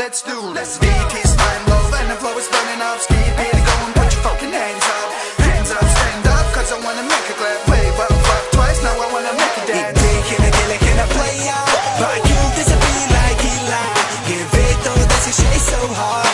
let's do this. Beat is flying low and the flow is burning up. Speed, beat going, put your fucking hands up. Hands up, stand up, cause I wanna make a clap. Wave up, flop twice, now I wanna make it dance. Can I play out? But you disappear like he lied. Give it though, that's your shade so hard.